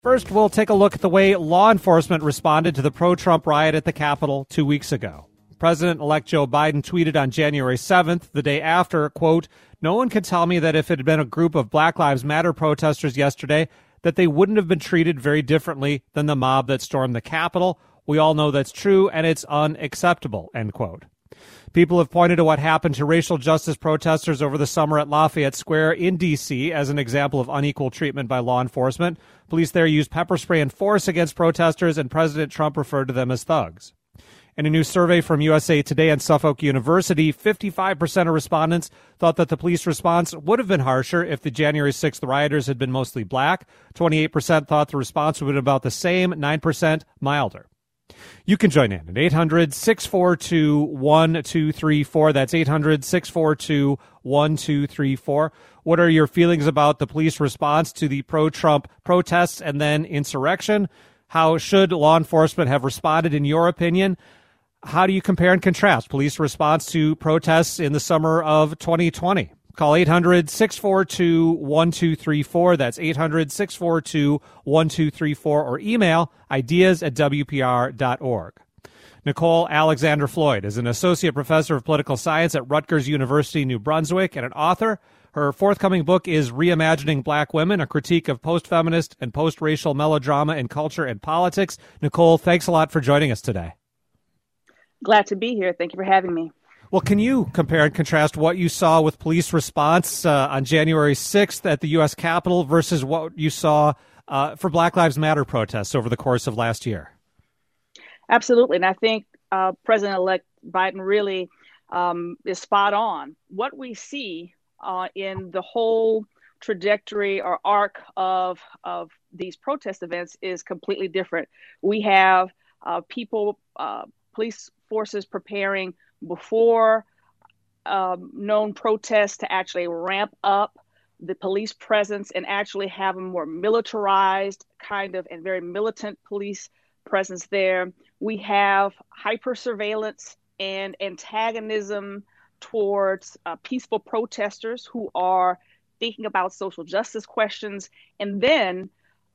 First, we'll take a look at the way law enforcement responded to the pro-Trump riot at the Capitol 2 weeks ago. President-elect Joe Biden tweeted on January 7th, the day after, quote, "No one can tell me that if it had been a group of Black Lives Matter protesters yesterday, that they wouldn't have been treated very differently than the mob that stormed the Capitol. We all know that's true, and it's unacceptable," end quote. People have pointed to what happened to racial justice protesters over the summer at Lafayette Square in D.C. as an example of unequal treatment by law enforcement. Police there used pepper spray and force against protesters, and President Trump referred to them as thugs. In a new survey from USA Today and Suffolk University, 55% of respondents thought that the police response would have been harsher if the January 6th rioters had been mostly black. 28% thought the response would have been about the same, 9% milder. You can join in at 800-642-1234. That's 800-642-1234. What are your feelings about the police response to the pro-Trump protests and then insurrection? How should law enforcement have responded, in your opinion? How do you compare and contrast police response to protests in the summer of 2020? Call 800-642-1234. That's 800-642-1234, or email ideas@wpr.org. Nicole Alexander Floyd is an associate professor of political science at Rutgers University, New Brunswick, and an author. Her forthcoming book is Reimagining Black Women, a critique of post-feminist and post-racial melodrama in culture and politics. Nicole, thanks a lot for joining us today. Glad to be here. Thank you for having me. Well, can you compare and contrast what you saw with police response on January 6th at the U.S. Capitol versus what you saw for Black Lives Matter protests over the course of last year? Absolutely. And I think President-elect Biden really is spot on. What we see in the whole trajectory or arc of these protest events is completely different. We have police forces preparing before known protests to actually ramp up the police presence and actually have a more militarized kind of and very militant police presence there. We have hyper surveillance and antagonism towards peaceful protesters who are thinking about social justice questions. And then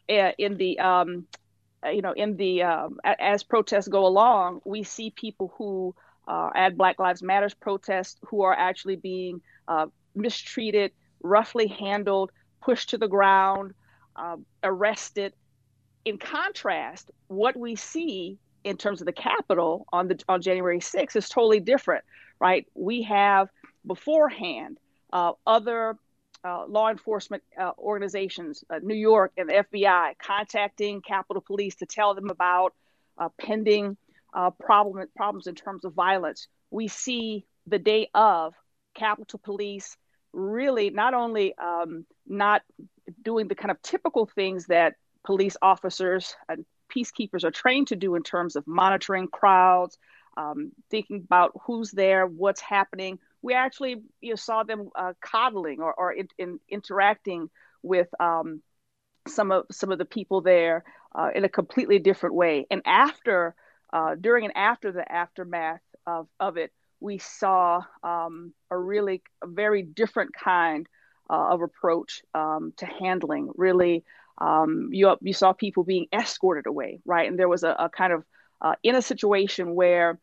as protests go along, we see people who at Black Lives Matter protests who are actually being mistreated, roughly handled, pushed to the ground, arrested. In contrast, what we see in terms of the Capitol on January 6th is totally different, right? We have beforehand other law enforcement organizations, New York and the FBI, contacting Capitol Police to tell them about pending problems in terms of violence. We see the day of Capitol Police really not only not doing the kind of typical things that police officers and peacekeepers are trained to do in terms of monitoring crowds, thinking about who's there, what's happening. We actually saw them coddling or interacting with some of the people there in a completely different way. And during and after the aftermath of it, we saw a very different kind of approach to handling. Really, you saw people being escorted away, right? And there was a kind of in a situation where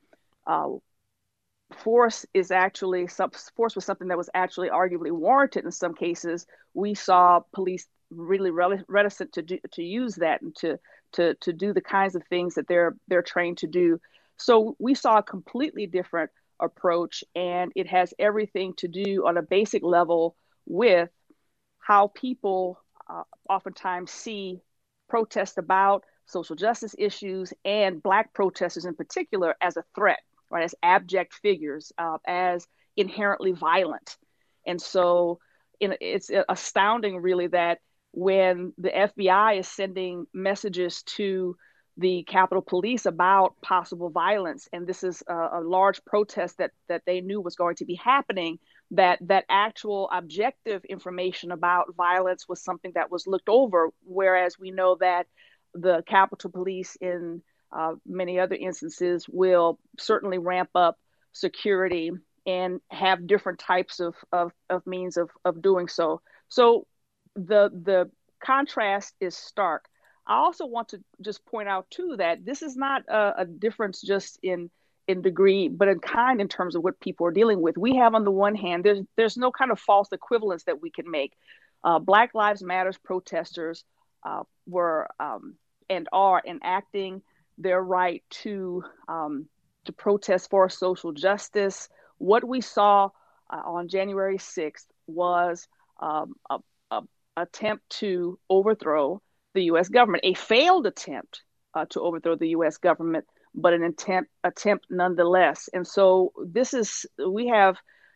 force was something that was actually arguably warranted in some cases. We saw police really reticent to use that and to do the kinds of things that they're trained to do. So we saw a completely different approach, and it has everything to do on a basic level with how people oftentimes see protests about social justice issues and Black protesters in particular as a threat, right? As abject figures, as inherently violent. And so it's astounding really that when the FBI is sending messages to the Capitol Police about possible violence, and this is a large protest that they knew was going to be happening, that actual objective information about violence was something that was looked over, whereas we know that the Capitol Police in many other instances will certainly ramp up security and have different types of means of doing so. So the contrast is stark. I also want to just point out too that this is not a difference just in degree, but in kind in terms of what people are dealing with. We have on the one hand, there's no kind of false equivalence that we can make. Black Lives Matters protesters were and are enacting their right to protest for social justice. What we saw on January 6th was a attempt to overthrow the U.S. government, a failed attempt to overthrow the U.S. government, but an attempt nonetheless. And so we have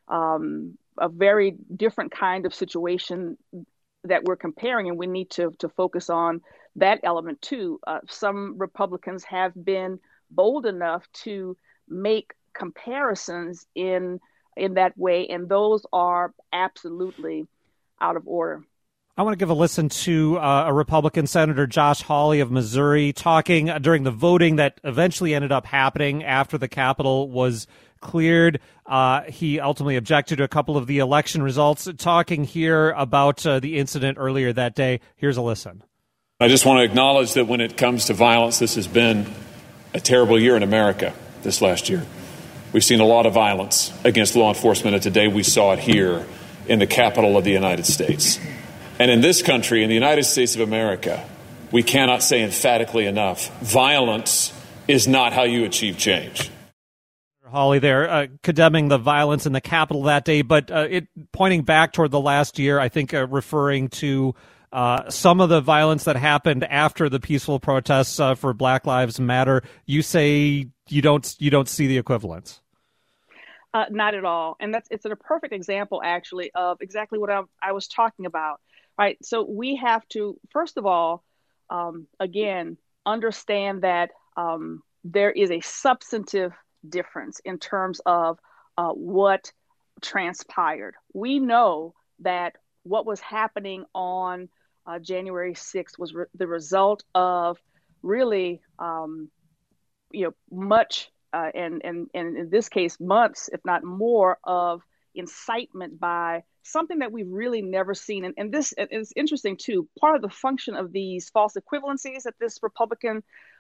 a very different kind of situation that we're comparing, and we need to focus on that element too. Some Republicans have been bold enough to make comparisons in that way, and those are absolutely out of order. I want to give a listen to a Republican Senator Josh Hawley of Missouri talking during the voting that eventually ended up happening after the Capitol was cleared. He ultimately objected to a couple of the election results, talking here about the incident earlier that day. Here's a listen. I just want to acknowledge that when it comes to violence, this has been a terrible year in America this last year. We've seen a lot of violence against law enforcement, and today we saw it here in the Capitol of the United States. And in this country, in the United States of America, we cannot say emphatically enough, violence is not how you achieve change. Hawley there condemning the violence in the Capitol that day, but pointing back toward the last year, I think referring to some of the violence that happened after the peaceful protests for Black Lives Matter. You say you don't see the equivalence. Not at all. And it's a perfect example, actually, of exactly what I was talking about. Right. So we have to, first of all, again, understand that there is a substantive difference in terms of what transpired. We know that what was happening on January 6th was the result of really, much, and in this case, months, if not more, of incitement by something that we've really never seen. And this is interesting, too. Part of the function of these false equivalencies that this Republican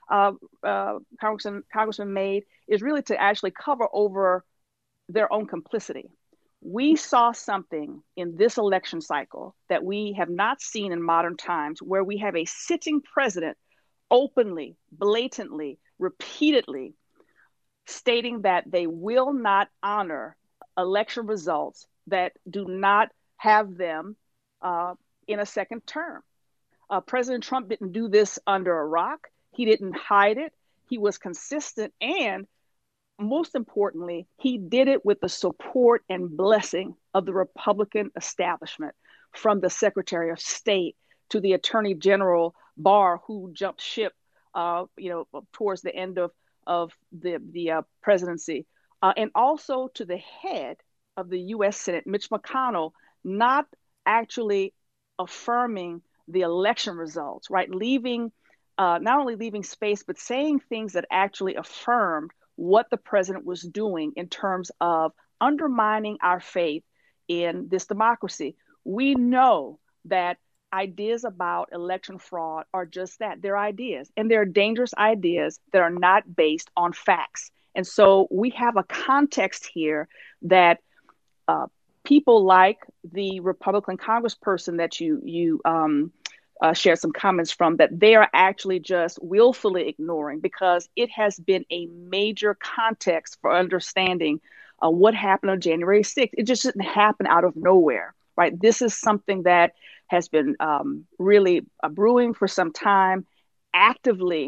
congressman made is really to actually cover over their own complicity. We saw something in this election cycle that we have not seen in modern times, where we have a sitting president openly, blatantly, repeatedly stating that they will not honor election results that do not have them in a second term. President Trump didn't do this under a rock. He didn't hide it. He was consistent. And most importantly, he did it with the support and blessing of the Republican establishment, from the Secretary of State to the Attorney General Barr, who jumped ship, towards the end of the presidency, and also to the head of the U.S. Senate, Mitch McConnell, not actually affirming the election results, right? Not only leaving space, but saying things that actually affirmed what the president was doing in terms of undermining our faith in this democracy. We know that ideas about election fraud are just that. They're ideas, and they're dangerous ideas that are not based on facts. And so we have a context here that people like the Republican congressperson that you shared some comments from, that they are actually just willfully ignoring, because it has been a major context for understanding what happened on January 6th. It just didn't happen out of nowhere, right? This is something that has been really brewing for some time, actively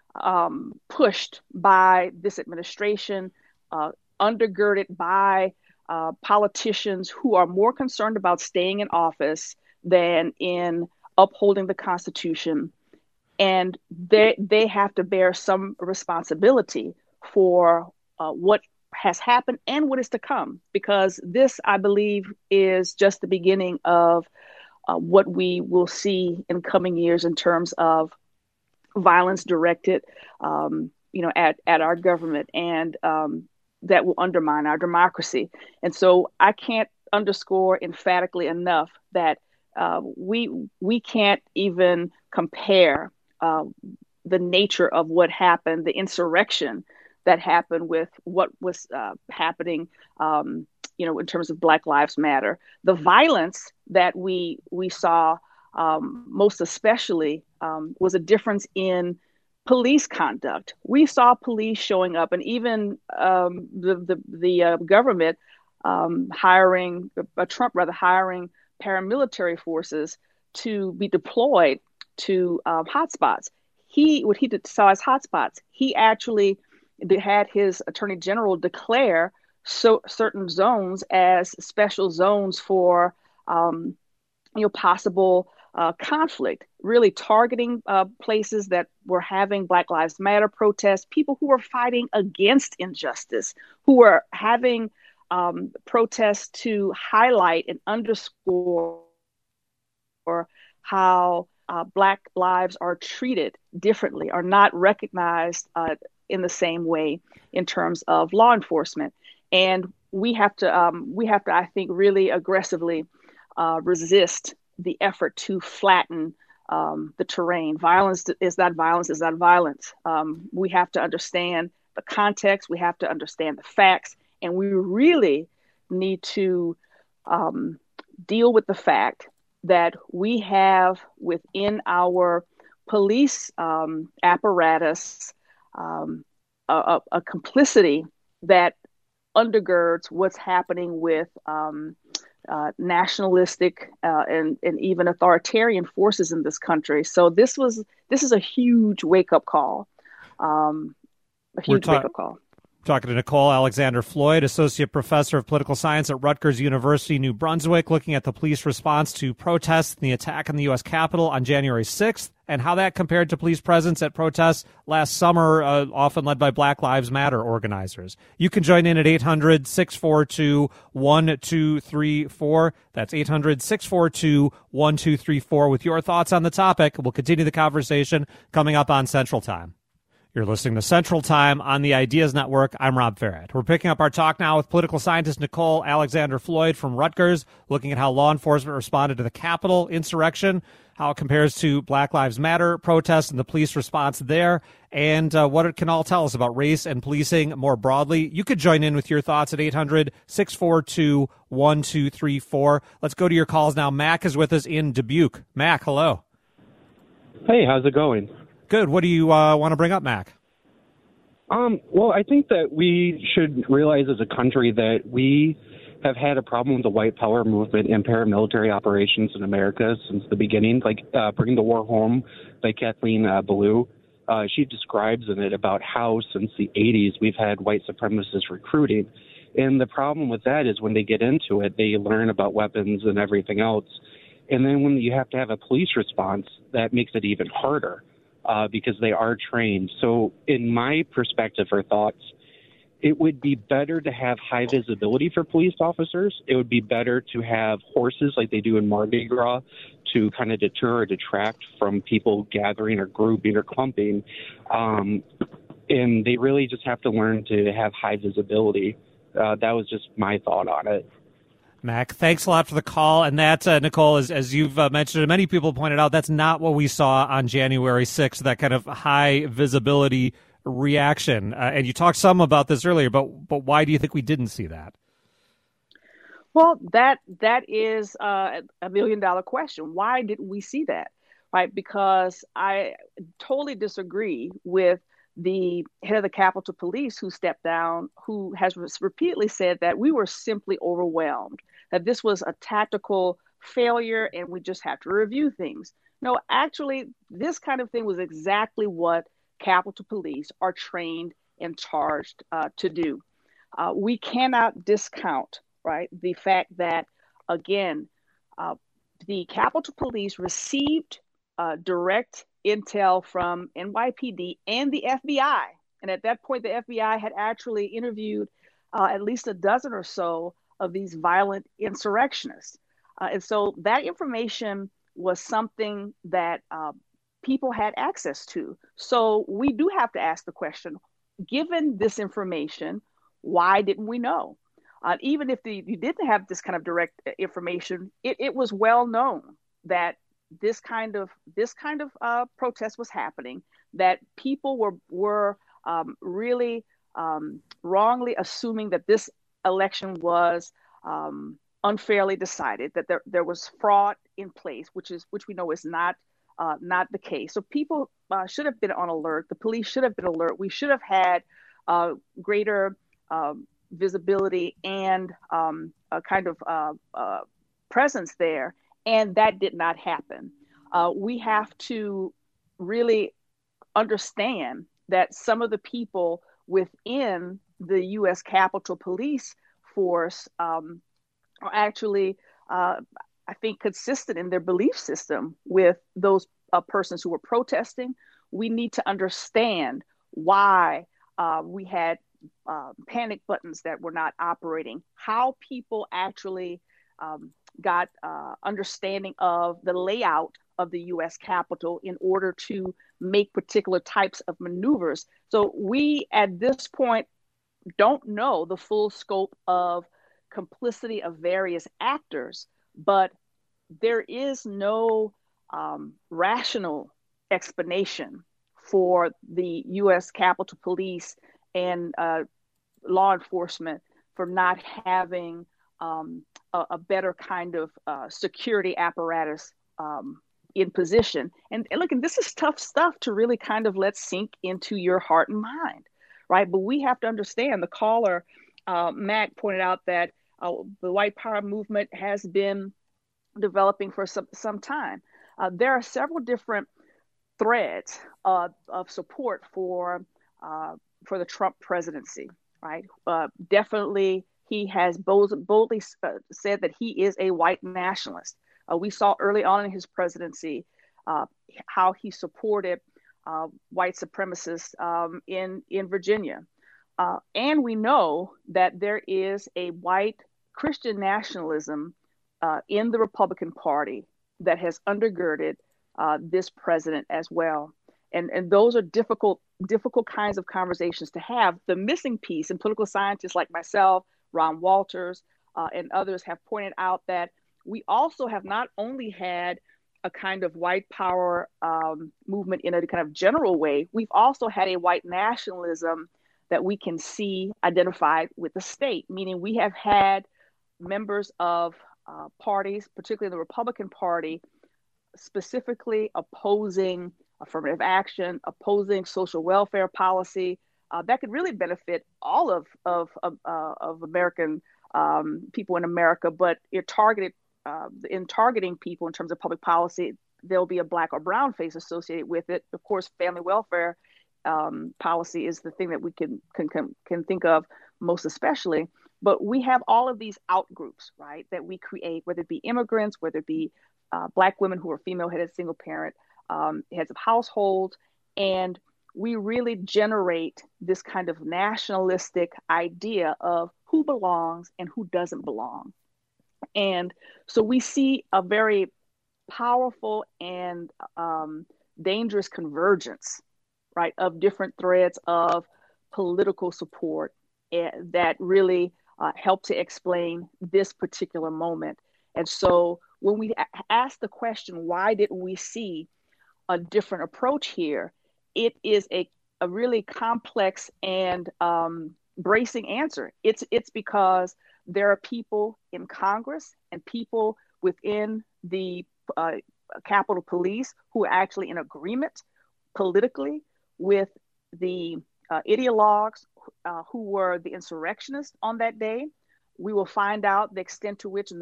pushed by this administration, undergirded by politicians who are more concerned about staying in office than in upholding the Constitution. And they have to bear some responsibility for what has happened and what is to come, because this, I believe, is just the beginning of what we will see in coming years in terms of violence directed, at our government, and that will undermine our democracy. And so I can't underscore emphatically enough that we can't even compare the nature of what happened, the insurrection that happened with what was happening, in terms of Black Lives Matter. The violence that we saw, most especially, was a difference in police conduct. We saw police showing up, and even the government hiring paramilitary forces to be deployed to hotspots. What he saw as hotspots, he actually had his attorney general declare certain zones as special zones for possible conflict, really targeting places that were having Black Lives Matter protests, people who were fighting against injustice, who were having protests to highlight and underscore how Black lives are treated differently, are not recognized in the same way in terms of law enforcement. And we have to, I think, really aggressively resist the effort to flatten the terrain. Violence is not violence, is not violence. We have to understand the context. We have to understand the facts. And we really need to deal with the fact that we have within our police apparatus a complicity that undergirds what's happening with nationalistic and even authoritarian forces in this country. So this is a huge wake-up call. Wake-up call. Talking to Nicole Alexander Floyd, Associate Professor of Political Science at Rutgers University, New Brunswick, looking at the police response to protests and the attack on the U.S. Capitol on January 6th and how that compared to police presence at protests last summer, often led by Black Lives Matter organizers. You can join in at 800-642-1234. That's 800-642-1234 with your thoughts on the topic. We'll continue the conversation coming up on Central Time. You're listening to Central Time on the Ideas Network. I'm Rob Farrett. We're picking up our talk now with political scientist Nicole Alexander Floyd from Rutgers, looking at how law enforcement responded to the Capitol insurrection, how it compares to Black Lives Matter protests and the police response there, and what it can all tell us about race and policing more broadly. You could join in with your thoughts at 800-642-1234. Let's go to your calls now. Mac is with us in Dubuque. Mac, hello. Hey, how's it going? Good. What do you want to bring up, Mac? Well, I think that we should realize as a country that we have had a problem with the white power movement and paramilitary operations in America since the beginning. Like Bring the War Home by Kathleen Belew. She describes in it about how since the 80s we've had white supremacist recruiting. And the problem with that is when they get into it, they learn about weapons and everything else. And then when you have to have a police response, that makes it even harder. Because they are trained. So in my perspective or thoughts, it would be better to have high visibility for police officers. It would be better to have horses like they do in Mardi Gras to kind of deter or detract from people gathering or grouping or clumping. And they really just have to learn to have high visibility. That was just my thought on it. Mac, thanks a lot for the call. And that, Nicole, as you've mentioned, and many people pointed out, that's not what we saw on January 6th, that kind of high visibility reaction. And you talked some about this earlier, but why do you think we didn't see that? Well, that is a $1 million question. Why didn't we see that? Right? Because I totally disagree with the head of the Capitol Police who stepped down, who has repeatedly said that we were simply overwhelmed, that this was a tactical failure and we just have to review things. No, actually, this kind of thing was exactly what Capitol Police are trained and charged to do. We cannot discount, right, the fact that, again, the Capitol Police received direct intel from NYPD and the FBI. And at that point, the FBI had actually interviewed at least a dozen or so of these violent insurrectionists. And so that information was something that people had access to. So we do have to ask the question, given this information, why didn't we know? Even if you didn't have this kind of direct information, it was well known that this kind of protest was happening, that people were really wrongly assuming that this election was unfairly decided, that there was fraud in place, which we know is not the case. So people should have been on alert. The police should have been alert. We should have had greater visibility and a kind of presence there, and that did not happen. We have to really understand that some of the people within the U.S. Capitol Police Force are actually, I think, consistent in their belief system with those persons who were protesting. We need to understand why we had panic buttons that were not operating, how people actually got understanding of the layout of the U.S. Capitol in order to make particular types of maneuvers. So we, at this point, don't know the full scope of complicity of various actors, but there is no rational explanation for the U.S. Capitol Police and law enforcement for not having a better kind of security apparatus in position. And look, and this is tough stuff to really kind of let sink into your heart and mind, right? But we have to understand, the caller, Mac, pointed out that the white power movement has been developing for some time. There are several different threads of support for the Trump presidency, right? Definitely, he has boldly said that he is a white nationalist. We saw early on in his presidency how he supported white supremacists in Virginia. And we know that there is a white Christian nationalism in the Republican Party that has undergirded this president as well. And those are difficult kinds of conversations to have. The missing piece, and political scientists like myself, Ron Walters, and others have pointed out that we also have not only had a kind of white power movement in a kind of general way, we've also had a white nationalism that we can see identified with the state, meaning we have had members of parties, particularly the Republican Party, specifically opposing affirmative action, opposing social welfare policy that could really benefit all of American people in America, but it targeted in targeting people in terms of public policy, there'll be a black or brown face associated with it. Of course, family welfare policy is the thing that we can think of most especially. But we have all of these out groups, right, that we create, whether it be immigrants, whether it be black women who are female-headed single parent, heads of households, and we really generate this kind of nationalistic idea of who belongs and who doesn't belong. And so we see a very powerful and dangerous convergence, right, of different threads of political support that really help to explain this particular moment. And so when we ask the question, why didn't we see a different approach here? It is a really complex and bracing answer. It's because there are people in Congress and people within the Capitol Police who are actually in agreement politically with the ideologues who were the insurrectionists on that day. We will find out the extent to which and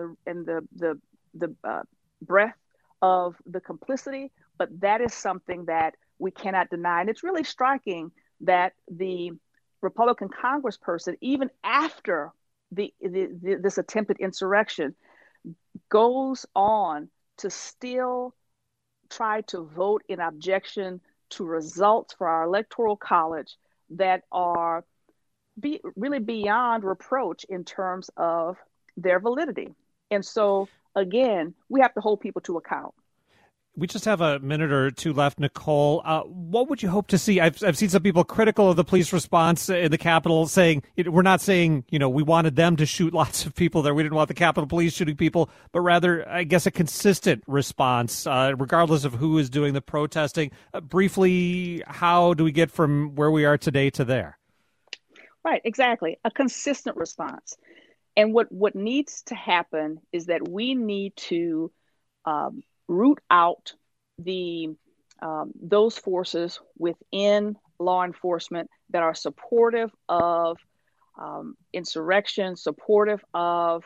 the breadth of the complicity, but that is something that we cannot deny. And it's really striking that the Republican congressperson, even after this attempted insurrection, goes on to still try to vote in objection to results for our electoral college that are really beyond reproach in terms of their validity. And so, again, we have to hold people to account. We just have a minute or two left, Nicole. What would you hope to see? I've seen some people critical of the police response in the Capitol saying, we're not saying, we wanted them to shoot lots of people there. We didn't want the Capitol Police shooting people, but rather, I guess, a consistent response, regardless of who is doing the protesting. Briefly, how do we get from where we are today to there? Right, exactly. A consistent response. And what needs to happen is that we need to root out those forces within law enforcement that are supportive of insurrection, supportive of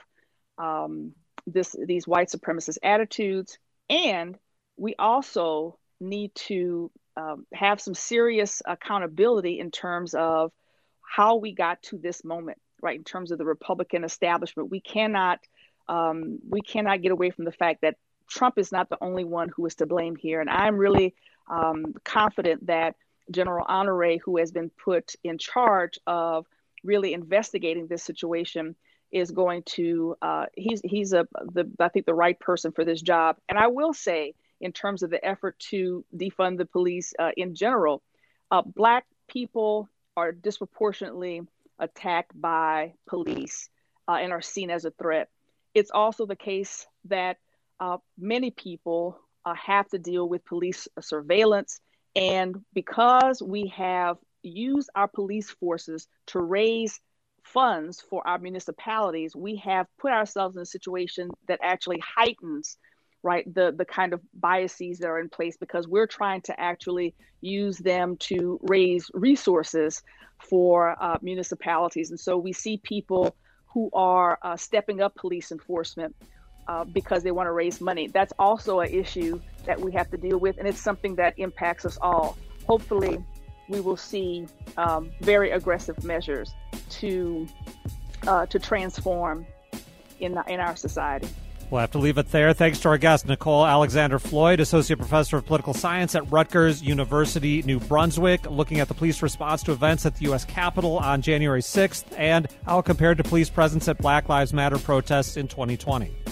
these white supremacist attitudes. And we also need to have some serious accountability in terms of how we got to this moment, right? In terms of the Republican establishment, we cannot get away from the fact that Trump is not the only one who is to blame here. And I'm really confident that General Honoré, who has been put in charge of really investigating this situation, is going to, he's I think the right person for this job. And I will say, in terms of the effort to defund the police in general, Black people are disproportionately attacked by police and are seen as a threat. It's also the case that many people have to deal with police surveillance. And because we have used our police forces to raise funds for our municipalities, we have put ourselves in a situation that actually heightens, right, the kind of biases that are in place, because we're trying to actually use them to raise resources for municipalities. And so we see people who are stepping up police enforcement because they want to raise money. That's also an issue that we have to deal with, and it's something that impacts us all. Hopefully, we will see very aggressive measures to transform in our society. We'll have to leave it there. Thanks to our guest, Nicole Alexander Floyd, Associate Professor of Political Science at Rutgers University, New Brunswick, looking at the police response to events at the U.S. Capitol on January 6th and how it compared to police presence at Black Lives Matter protests in 2020.